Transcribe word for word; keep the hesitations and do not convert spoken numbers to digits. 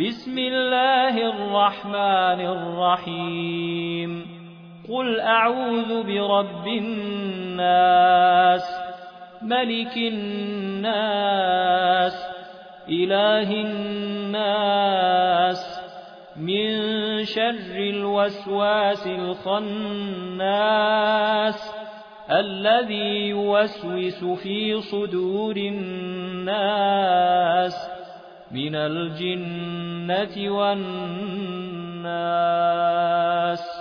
بسم الله الرحمن الرحيم قل أعوذ برب الناس ملك الناس إله الناس من شر الوسواس الخناس الذي يوسوس في صدور الناس من الجنة والناس.